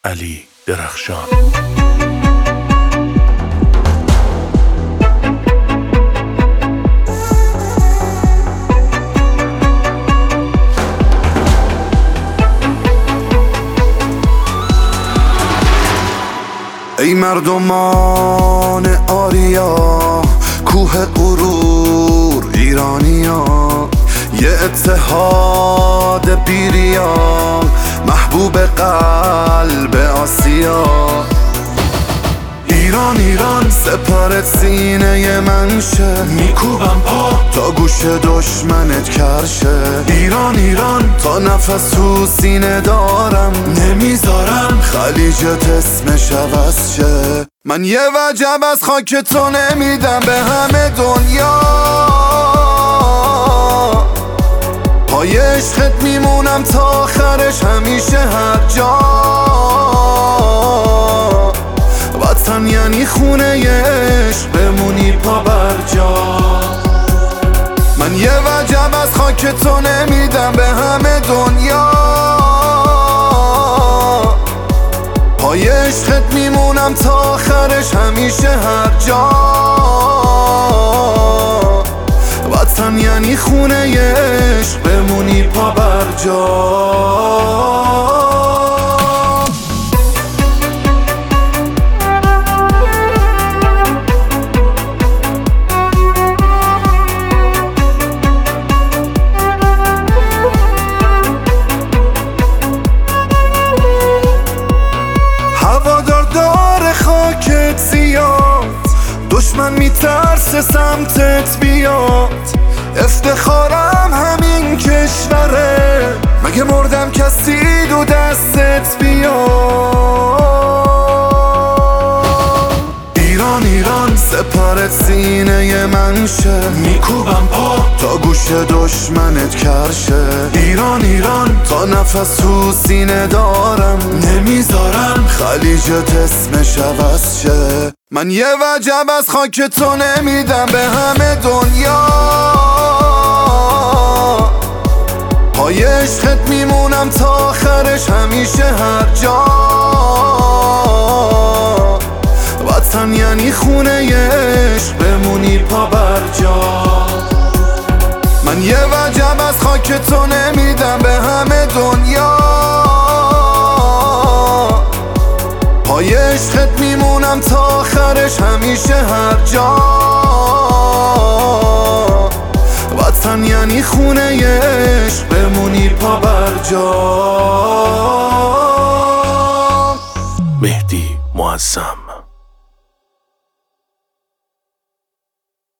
علی درخشان. ای مردمان آریا، کوه غرور ایرانیا، یه اتحاد بیریا، محبوب قلب آسیا. ایران ایران سپرت سینه من شه، میکوبم پا تا گوش دشمنت کرشه. ایران ایران تا نفس تو سینه دارم، نمیذارم خلیجت اسمش عوض شه. من یه وجب از خاک تو نمیدم به همه دنیا، پای عشقت میمونم تا آخرش همیشه هر جا. وطن یعنی خونه عشق، بمونی پا بر جا. من یه وجب از خاک تو نمیدم به همه دنیا، پای عشقت میمونم تا آخرش همیشه هر جا. وطن یعنی خونه عشق، بمونی پا بر جا. دشمن میترسه سمتت بیاد، افتخارم همین کشوره، مگه مردم کسی دو دستت بیاد. ایران ایران سپرت سینه من شه، میکوبم پا تا گوش دشمنت کرشه. ایران ایران تا نفس تو سینه دارم، نمیذارم خلیجت اسمش عوض شه. من یه وجب از خاک تو نمیدم به همه دنیا، پای عشقت میمونم تا آخرش همیشه هر جا. وطن یعنی خونه عشق، بمونی پا بر جا. من یه وجب از خاک تو نمیدم به همه دنیا، پای عشقت میمونم تا آخرش همیشه هر جا. وطن یعنی خونه عشق، بمونی پا بر جا. مهدی معظم.